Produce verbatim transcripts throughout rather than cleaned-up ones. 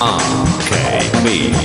R K B.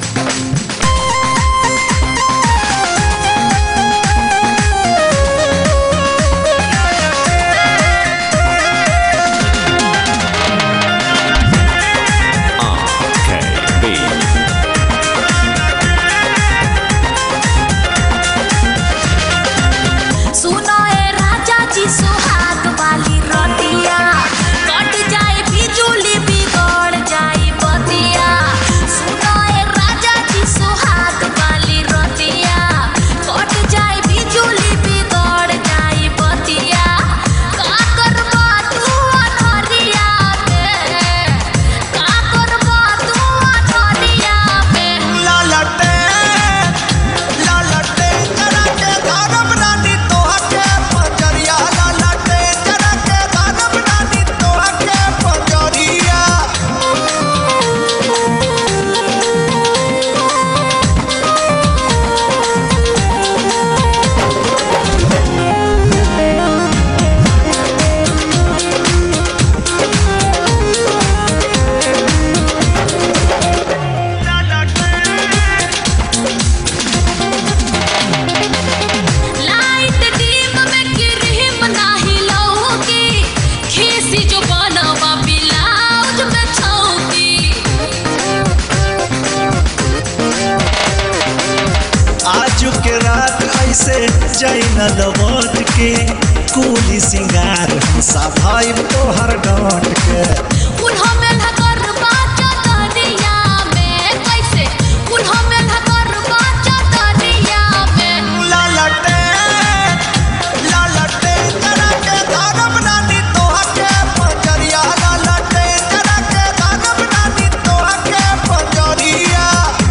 के रात ऐसे जैन लौट के कुली सिंगार सा भाई तोहर डांट के उन्हों में धकर बाचा दरिया में कैसे उन्हों में धकर बाचा दरिया में ला लटे ला लटे जरा के धारम नानी तोहा के पंजरिया ला लटे जरा के धारम नानी तोहा के पंजरिया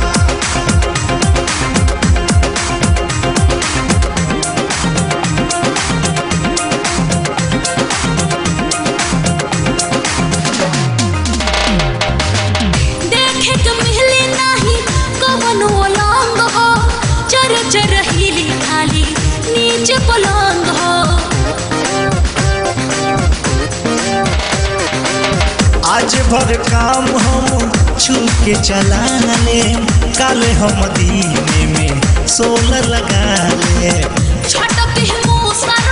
नीचे पलंग हो आज भर काम हम छू के चला ले काले हम दीने में सोलर लगा ले छटक मुँह